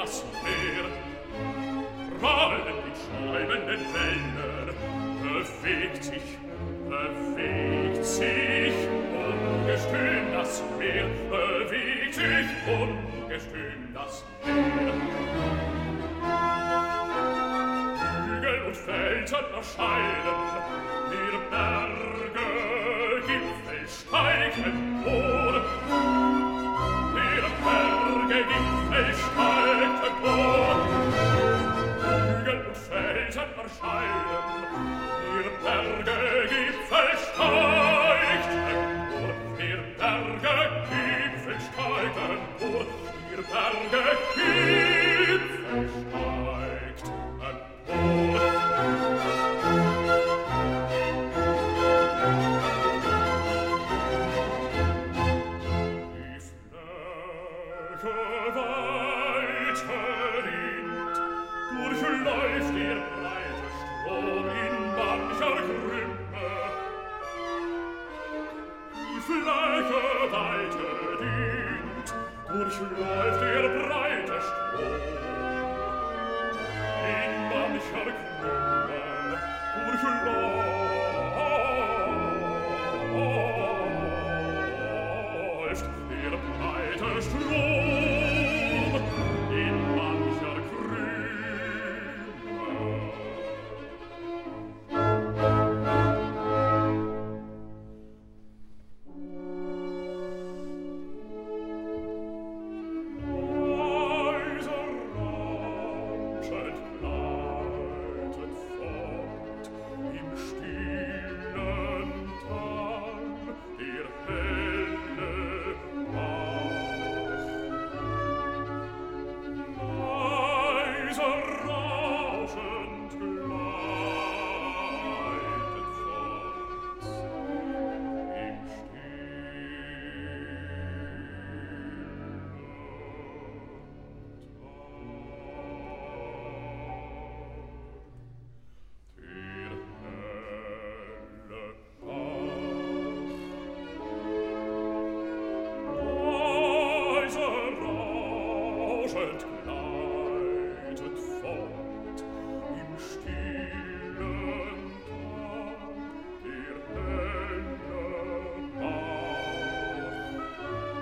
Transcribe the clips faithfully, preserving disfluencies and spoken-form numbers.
das Meer. Rollen die schäumenden Wellen, bewegt sich, bewegt sich, ungestüm das Meer, bewegt sich, ungestüm das Meer. Hügel und Felsen erscheinen, wir Berge, Gipfel steigen empor. Wir Berge, Gipfel steigen empor. Hügel und Felsen erscheinen, wir Berge, Gipfel steigen empor. Wir Berge, Gipfel steigen empor. Wir Berge, Gipfel steigt empor. Durchläuft der breite Strom in mancher Gründe. Die Fläche weite dient, durchläuft der breite Strom in mancher Gründe. Durchläuft der breite Strom in mancher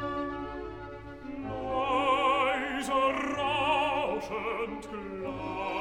rauschend gleich.